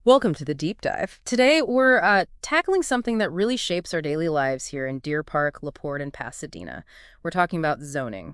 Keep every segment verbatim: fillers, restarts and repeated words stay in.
Welcome to the deep dive. Today, we're uh, tackling something that really shapes our daily lives here in Deer Park, LaPorte, and Pasadena. We're talking about zoning.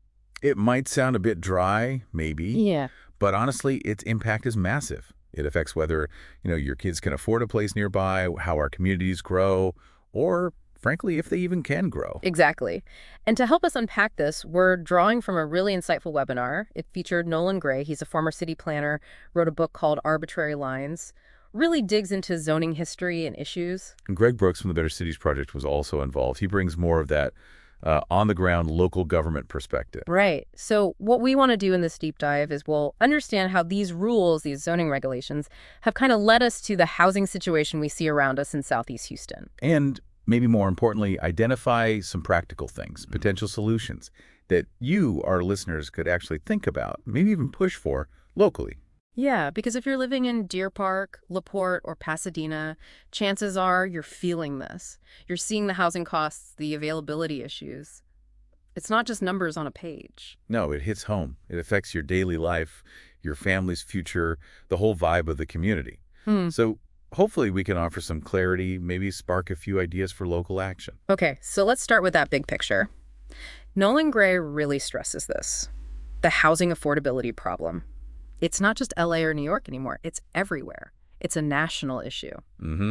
It might sound a bit dry, maybe, Yeah. but honestly, its impact is massive. It affects whether, you know, your kids can afford a place nearby, how our communities grow, or frankly, if they even can grow. Exactly. And to help us unpack this, we're drawing from a really insightful webinar. It featured Nolan Gray. He's a former city planner, wrote a book called Arbitrary Lines, really digs into zoning history and issues. And Greg Brooks from the Better Cities Project was also involved. He brings more of that uh, on-the-ground local government perspective. Right. So what we want to do in this deep dive is we'll understand how these rules, these zoning regulations, have kind of led us to the housing situation we see around us in Southeast Houston. And maybe more importantly, identify some practical things, potential solutions that you, our listeners, could actually think about, maybe even push for locally. Yeah, because if you're living in Deer Park, LaPorte, or Pasadena, chances are you're feeling this. You're seeing the housing costs, the availability issues. It's not just numbers on a page. No, it hits home. It affects your daily life, your family's future, the whole vibe of the community. Hmm. So hopefully we can offer some clarity, maybe spark a few ideas for local action. Okay, so let's start with that big picture. Nolan Gray really stresses this, the housing affordability problem. It's not just L A or New York anymore. It's everywhere. It's a national issue. Mm-hmm.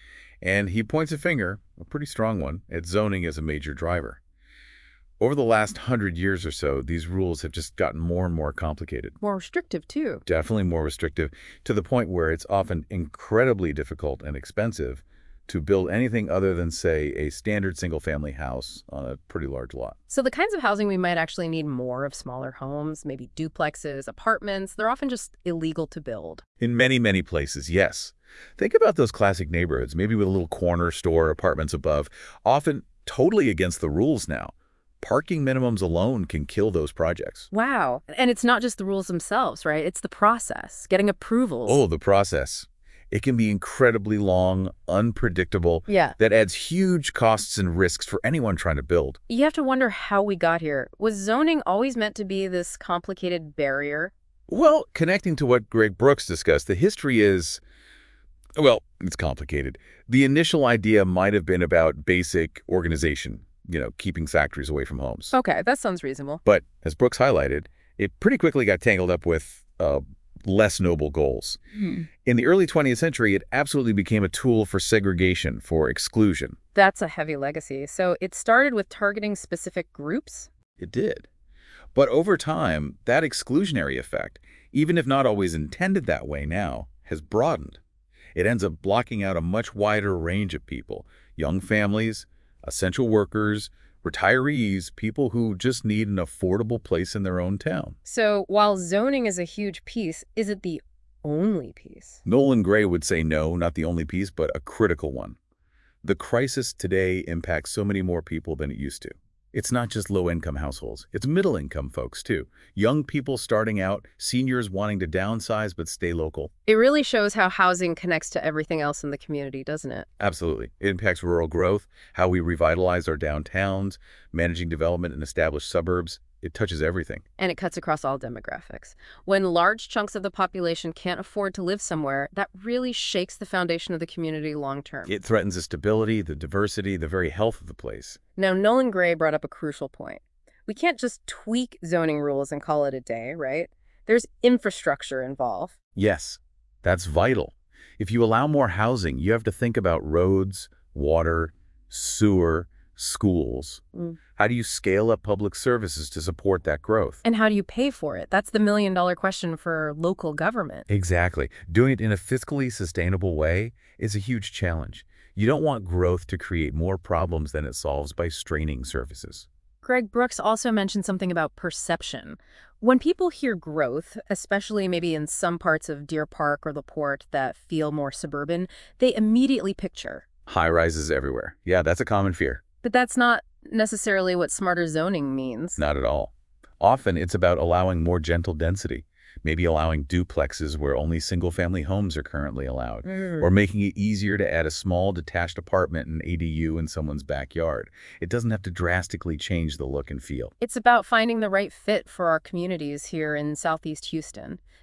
And he points a finger, a pretty strong one, at zoning as a major driver. Over the last hundred years or so, these rules have just gotten more and more complicated. More restrictive, too. Definitely more restrictive, to the point where it's often incredibly difficult and expensive to build anything other than, say, a standard single-family house on a pretty large lot. So the kinds of housing we might actually need more of smaller homes, maybe duplexes, apartments, they're often just illegal to build. In many, many places, yes. Think about those classic neighborhoods, maybe with a little corner store apartments above, often totally against the rules now. Parking minimums alone can kill those projects. Wow. And it's not just the rules themselves, right? It's the process, getting approvals. Oh, the process. It can be incredibly long, unpredictable. Yeah. That adds huge costs and risks for anyone trying to build. You have to wonder how we got here. Was zoning always meant to be this complicated barrier? Well, connecting to what Greg Brooks discussed, the history is, well, it's complicated. The initial idea might have been about basic organization, you know, keeping factories away from homes. Okay, that sounds reasonable. But as Brooks highlighted, it pretty quickly got tangled up with uh, less noble goals. Hmm. In the early twentieth century, it absolutely became a tool for segregation, for exclusion. That's a heavy legacy. So it started with targeting specific groups? It did. But over time, that exclusionary effect, even if not always intended that way now, has broadened. It ends up blocking out a much wider range of people, young families, essential workers, retirees, people who just need an affordable place in their own town. So while zoning is a huge piece, is it the only piece? Nolan Gray would say no, not the only piece, but a critical one. The crisis today impacts so many more people than it used to. It's not just low-income households. It's middle-income folks, too. Young people starting out, seniors wanting to downsize but stay local. It really shows how housing connects to everything else in the community, doesn't it? Absolutely. It impacts rural growth, how we revitalize our downtowns, managing development in established suburbs. It touches everything. And it cuts across all demographics. When large chunks of the population can't afford to live somewhere, that really shakes the foundation of the community long term. It threatens the stability, the diversity, the very health of the place. Now, Nolan Gray brought up a crucial point. We can't just tweak zoning rules and call it a day, right? There's infrastructure involved. Yes, that's vital. If you allow more housing, you have to think about roads, water, sewer, schools. Mm. How do you scale up public services to support that growth? And how do you pay for it? That's the million dollar question for local government. Exactly. Doing it in a fiscally sustainable way is a huge challenge. You don't want growth to create more problems than it solves by straining services. Greg Brooks also mentioned something about perception. When people hear growth, especially maybe in some parts of Deer Park or LaPorte that feel more suburban, they immediately picture. High rises everywhere. Yeah, that's a common fear. But that's not necessarily what smarter zoning means. Not at all. Often it's about allowing more gentle density, maybe allowing duplexes where only single-family homes are currently allowed, Mm. or making it easier to add a small detached apartment and A D U in someone's backyard. It doesn't have to drastically change the look and feel. It's about finding the right fit for our communities here in Southeast Houston.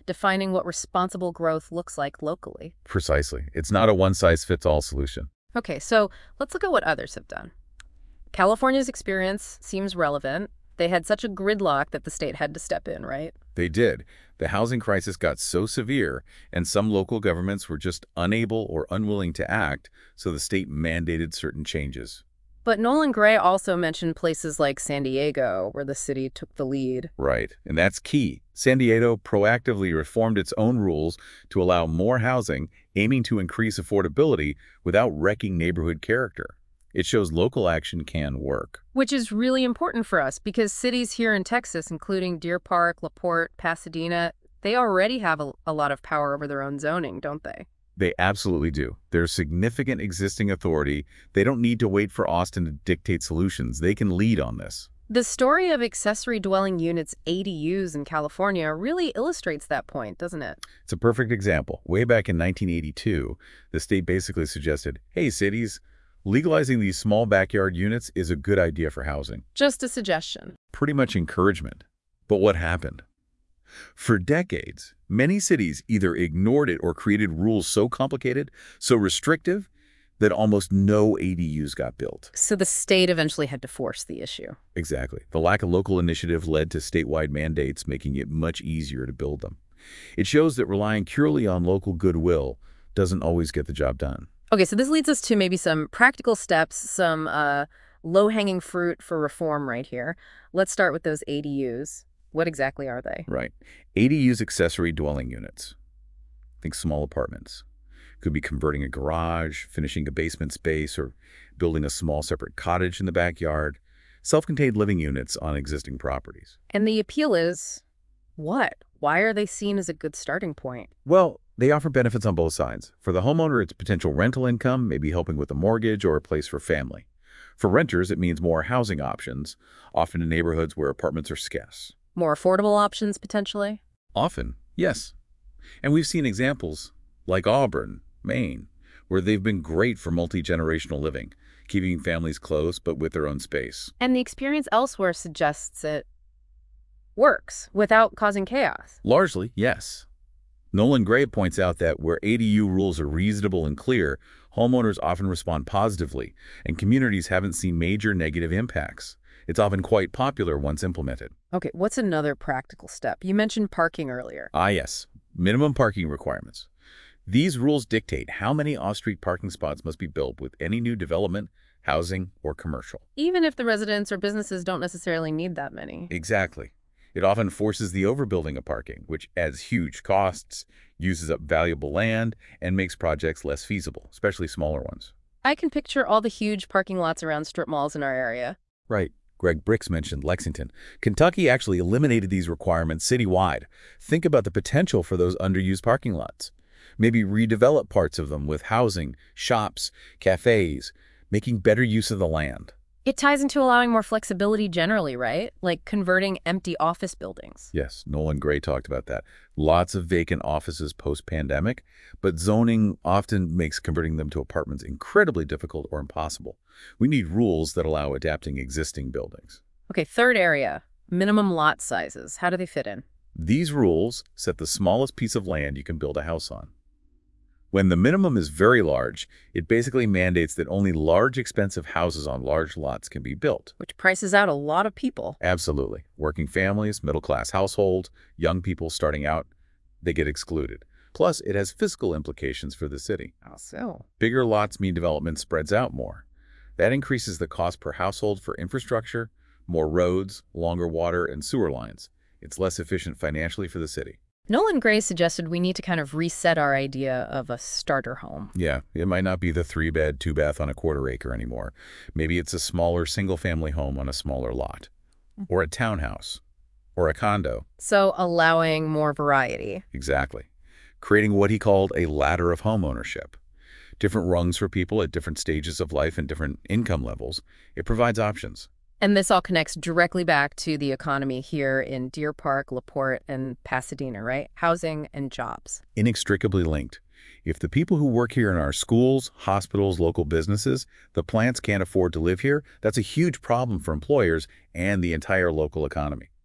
defining what responsible growth looks like locally. Precisely. It's not a one-size-fits-all solution. Okay, so let's look at what others have done. California's experience seems relevant. They had such a gridlock that the state had to step in, right? They did. The housing crisis got so severe, and some local governments were just unable or unwilling to act, so the state mandated certain changes. But Nolan Gray also mentioned places like San Diego, where the city took the lead. Right, and that's key. San Diego proactively reformed its own rules to allow more housing, aiming to increase affordability without wrecking neighborhood character. It shows local action can work. Which is really important for us because cities here in Texas, including Deer Park, LaPorte, Pasadena, they already have a, a lot of power over their own zoning, don't they? They absolutely do. There's significant existing authority. They don't need to wait for Austin to dictate solutions. They can lead on this. The story of accessory dwelling units, A D Us, in California really illustrates that point, doesn't it? It's a perfect example. Way back in nineteen eighty-two, the state basically suggested, hey, cities, legalizing these small backyard units is a good idea for housing. Just a suggestion. Pretty much encouragement. But what happened? For decades, many cities either ignored it or created rules so complicated, so restrictive, that almost no A D Us got built. So the state eventually had to force the issue. Exactly. The lack of local initiative led to statewide mandates, making it much easier to build them. It shows that relying purely on local goodwill doesn't always get the job done. Okay, so this leads us to maybe some practical steps, some uh, low-hanging fruit for reform right here. Let's start with those A D Us. What exactly are they? Right. A D Us, accessory dwelling units. Think small apartments. Could be converting a garage, finishing a basement space, or building a small separate cottage in the backyard. Self-contained living units on existing properties. And the appeal is what? Why are they seen as a good starting point? Well, they offer benefits on both sides. For the homeowner, it's potential rental income, maybe helping with a mortgage or a place for family. For renters, it means more housing options, often in neighborhoods where apartments are scarce. More affordable options, potentially? Often, yes. And we've seen examples like Auburn, Maine, where they've been great for multi-generational living, keeping families close but with their own space. And the experience elsewhere suggests it works without causing chaos. Largely, yes. Nolan Gray points out that where A D U rules are reasonable and clear, homeowners often respond positively, and communities haven't seen major negative impacts. It's often quite popular once implemented. Okay, what's another practical step? You mentioned parking earlier. Ah, yes. Minimum parking requirements. These rules dictate how many off-street parking spots must be built with any new development, housing, or commercial. Even if the residents or businesses don't necessarily need that many. Exactly. It often forces the overbuilding of parking, which adds huge costs, uses up valuable land, and makes projects less feasible, especially smaller ones. I can picture all the huge parking lots around strip malls in our area. Right. Greg Bricks mentioned Lexington. Kentucky actually eliminated these requirements citywide. Think about the potential for those underused parking lots. Maybe redevelop parts of them with housing, shops, cafes, making better use of the land. It ties into allowing more flexibility generally, right? Like converting empty office buildings. Yes, Nolan Gray talked about that. Lots of vacant offices post-pandemic, but zoning often makes converting them to apartments incredibly difficult or impossible. We need rules that allow adapting existing buildings. Okay, third area, minimum lot sizes. How do they fit in? These rules set the smallest piece of land you can build a house on. When the minimum is very large, it basically mandates that only large, expensive houses on large lots can be built. Which prices out a lot of people. Absolutely. Working families, middle-class households, young people starting out, they get excluded. Plus, it has fiscal implications for the city. How so? Bigger lots mean development spreads out more. That increases the cost per household for infrastructure, more roads, longer water and sewer lines. It's less efficient financially for the city. Nolan Gray suggested we need to kind of reset our idea of a starter home. Yeah, it might not be the three-bed, two-bath on a quarter acre anymore. Maybe it's a smaller single-family home on a smaller lot, or a townhouse, or a condo. So allowing more variety. Exactly. Creating what he called a ladder of homeownership. Different rungs for people at different stages of life and different income levels. It provides options. And this all connects directly back to the economy here in Deer Park, LaPorte, and Pasadena, right? Housing and jobs. Inextricably linked. If the people who work here in our schools, hospitals, local businesses, the plants can't afford to live here, that's a huge problem for employers and the entire local economy.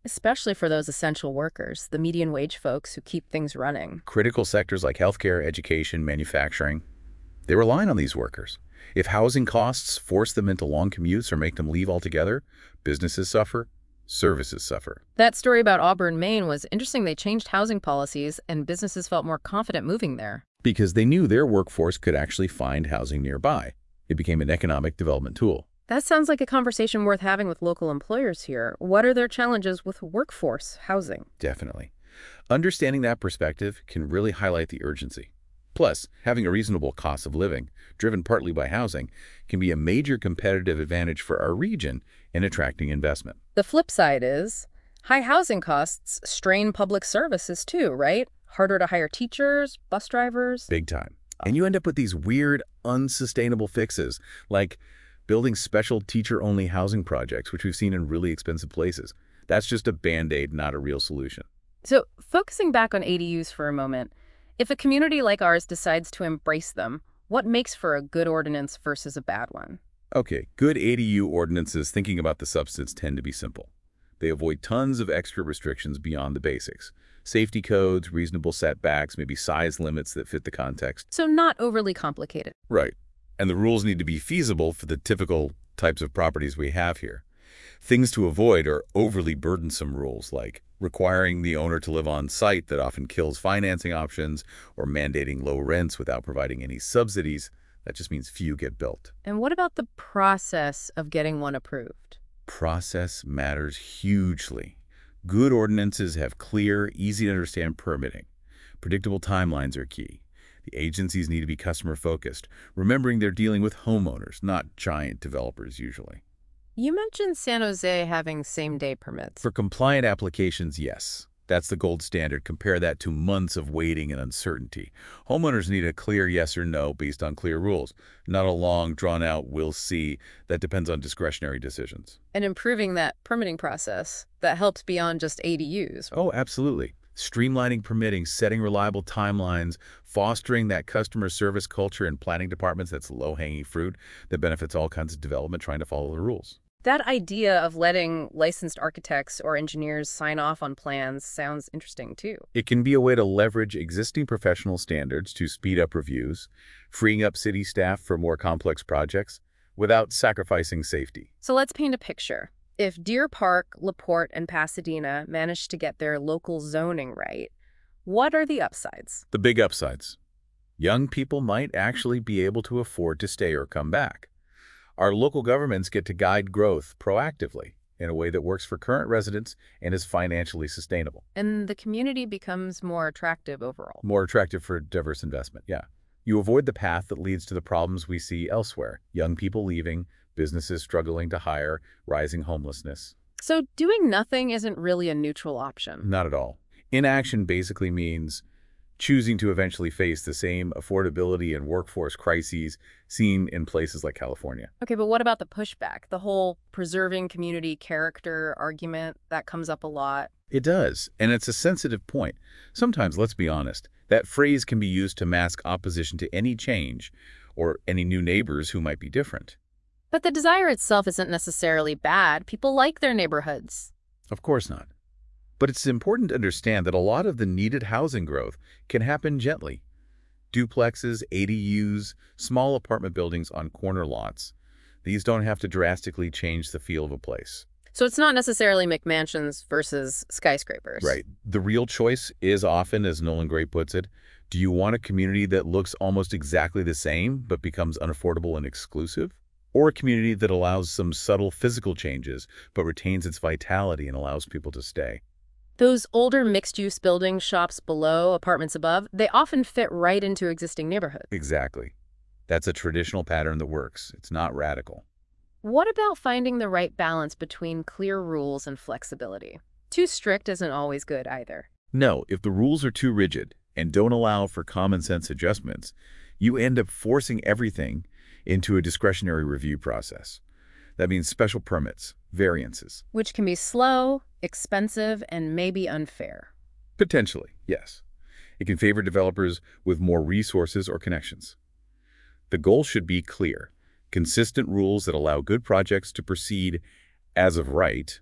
Especially for those essential workers, the median wage folks who keep things running. Critical sectors like healthcare, education, manufacturing, they rely on these workers. If housing costs force them into long commutes or make them leave altogether, businesses suffer, services suffer. That story about Auburn, Maine was interesting. They changed housing policies and businesses felt more confident moving there. Because they knew their workforce could actually find housing nearby. It became an economic development tool. That sounds like a conversation worth having with local employers here. What are their challenges with workforce housing? Definitely. Understanding that perspective can really highlight the urgency. Plus, having a reasonable cost of living, driven partly by housing, can be a major competitive advantage for our region in attracting investment. The flip side is high housing costs strain public services too, right? Harder to hire teachers, bus drivers. Big time. And you end up with these weird, unsustainable fixes, like building special teacher-only housing projects, which we've seen in really expensive places. That's just a Band-Aid, not a real solution. So, focusing back on A D Us for a moment, if a community like ours decides to embrace them, what makes for a good ordinance versus a bad one? Okay, good A D U ordinances thinking about the substance tend to be simple. They avoid tons of extra restrictions beyond the basics. Safety codes, reasonable setbacks, maybe size limits that fit the context. So not overly complicated. Right. And the rules need to be feasible for the typical types of properties we have here. Things to avoid are overly burdensome rules like requiring the owner to live on site that often kills financing options, or mandating low rents without providing any subsidies. That just means few get built. And what about the process of getting one approved? Process matters hugely. Good ordinances have clear, easy-to-understand permitting. Predictable timelines are key. The agencies need to be customer-focused, remembering they're dealing with homeowners, not giant developers usually. You mentioned San Jose having same-day permits. For compliant applications, yes. That's the gold standard. Compare that to months of waiting and uncertainty. Homeowners need a clear yes or no based on clear rules, not a long, drawn-out "we'll see" that depends on discretionary decisions. And improving that permitting process, that helps beyond just A D Us. Oh, absolutely. Streamlining permitting, setting reliable timelines, fostering that customer service culture in planning departments, that's low-hanging fruit that benefits all kinds of development trying to follow the rules. That idea of letting licensed architects or engineers sign off on plans sounds interesting, too. It can be a way to leverage existing professional standards to speed up reviews, freeing up city staff for more complex projects without sacrificing safety. So let's paint a picture. If Deer Park, LaPorte, and Pasadena manage to get their local zoning right, what are the upsides? The big upsides. Young people might actually be able to afford to stay or come back. Our local governments get to guide growth proactively in a way that works for current residents and is financially sustainable. And the community becomes more attractive overall. More attractive for diverse investment, yeah. You avoid the path that leads to the problems we see elsewhere. Young people leaving, businesses struggling to hire, rising homelessness. So doing nothing isn't really a neutral option. Not at all. Inaction basically means choosing to eventually face the same affordability and workforce crises seen in places like California. Okay, but what about the pushback? The whole preserving community character argument, that comes up a lot. It does, and it's a sensitive point. Sometimes, let's be honest, that phrase can be used to mask opposition to any change or any new neighbors who might be different. But the desire itself isn't necessarily bad. People like their neighborhoods. Of course not. But it's important to understand that a lot of the needed housing growth can happen gently. Duplexes, A D Us, small apartment buildings on corner lots. These don't have to drastically change the feel of a place. So it's not necessarily McMansions versus skyscrapers. Right. The real choice is often, as Nolan Gray puts it, do you want a community that looks almost exactly the same but becomes unaffordable and exclusive? Or a community that allows some subtle physical changes but retains its vitality and allows people to stay? Those older mixed-use buildings, shops below, apartments above, they often fit right into existing neighborhoods. Exactly. That's a traditional pattern that works. It's not radical. What about finding the right balance between clear rules and flexibility? Too strict isn't always good either. No, if the rules are too rigid and don't allow for common sense adjustments, you end up forcing everything into a discretionary review process. That means special permits, variances. Which can be slow, expensive, and maybe unfair. Potentially, yes. It can favor developers with more resources or connections. The goal should be clear, consistent rules that allow good projects to proceed as of right,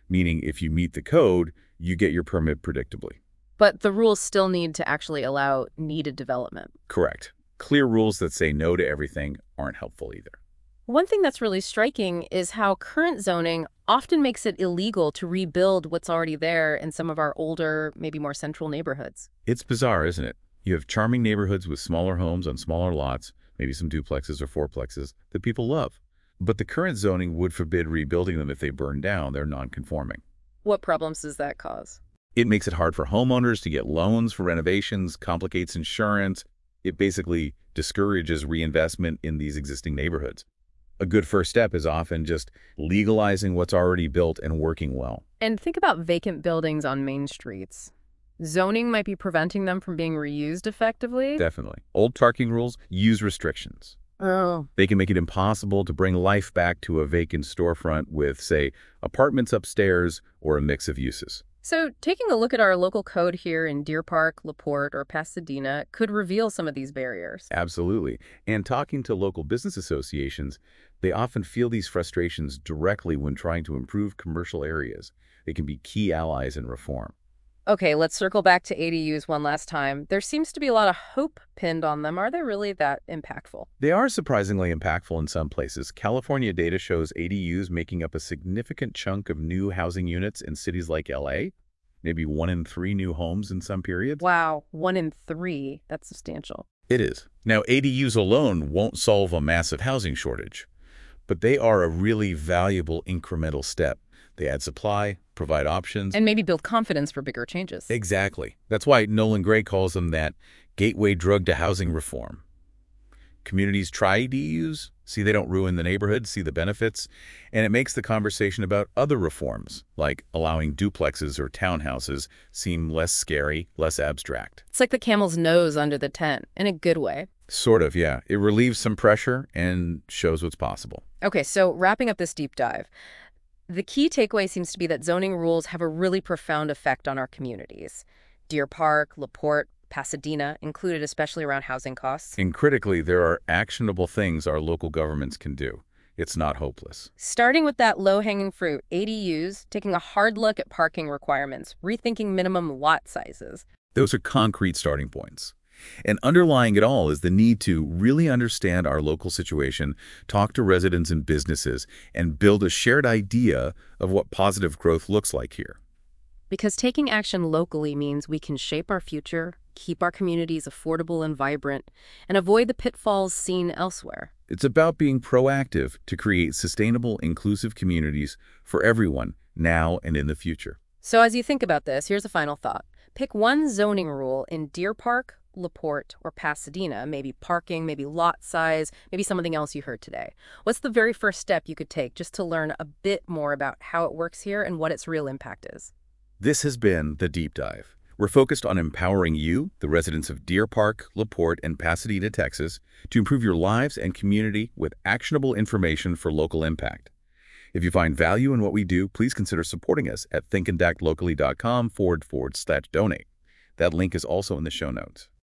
meaning if you meet the code, you get your permit predictably. But the rules still need to actually allow needed development. Correct. Clear rules that say no to everything aren't helpful either. One thing that's really striking is how current zoning often makes it illegal to rebuild what's already there in some of our older, maybe more central neighborhoods. It's bizarre, isn't it? You have charming neighborhoods with smaller homes on smaller lots, maybe some duplexes or fourplexes, that people love. But the current zoning would forbid rebuilding them if they burn down. They're non-conforming. What problems does that cause? It makes it hard for homeowners to get loans for renovations, complicates insurance. It basically discourages reinvestment in these existing neighborhoods. A good first step is often just legalizing what's already built and working well. And think about vacant buildings on main streets. Zoning might be preventing them from being reused effectively. Definitely. Old parking rules use restrictions. Oh. They can make it impossible to bring life back to a vacant storefront with, say, apartments upstairs or a mix of uses. So taking a look at our local code here in Deer Park, LaPorte, or Pasadena could reveal some of these barriers. Absolutely. And talking to local business associations, they often feel these frustrations directly when trying to improve commercial areas. They can be key allies in reform. Okay, let's circle back to A D Us one last time. There seems to be a lot of hope pinned on them. Are they really that impactful? They are surprisingly impactful in some places. California data shows A D Us making up a significant chunk of new housing units in cities like L A, maybe one in three new homes in some periods. Wow, one in three. That's substantial. It is. Now, A D Us alone won't solve a massive housing shortage, but they are a really valuable incremental step. They add supply, provide options. And maybe build confidence for bigger changes. Exactly. That's why Nolan Gray calls them that gateway drug to housing reform. Communities try A D Us, see they don't ruin the neighborhood, see the benefits, and it makes the conversation about other reforms, like allowing duplexes or townhouses, seem less scary, less abstract. It's like the camel's nose under the tent, in a good way. Sort of, yeah. It relieves some pressure and shows what's possible. Okay, so wrapping up this deep dive, the key takeaway seems to be that zoning rules have a really profound effect on our communities. Deer Park, LaPorte, Pasadena, included especially around housing costs. And critically, there are actionable things our local governments can do. It's not hopeless. Starting with that low-hanging fruit, A D Us, taking a hard look at parking requirements, rethinking minimum lot sizes. Those are concrete starting points. And underlying it all is the need to really understand our local situation, talk to residents and businesses, and build a shared idea of what positive growth looks like here. Because taking action locally means we can shape our future, keep our communities affordable and vibrant, and avoid the pitfalls seen elsewhere. It's about being proactive to create sustainable, inclusive communities for everyone, now and in the future. So as you think about this, here's a final thought. Pick one zoning rule in Deer Park, LaPorte, or Pasadena, maybe parking, maybe lot size, maybe something else you heard today. What's the very first step you could take just to learn a bit more about how it works here and what its real impact is? This has been The Deep Dive. We're focused on empowering you, the residents of Deer Park, LaPorte, and Pasadena, Texas, to improve your lives and community with actionable information for local impact. If you find value in what we do, please consider supporting us at thinkandactlocally.com forward forward slash donate. That link is also in the show notes.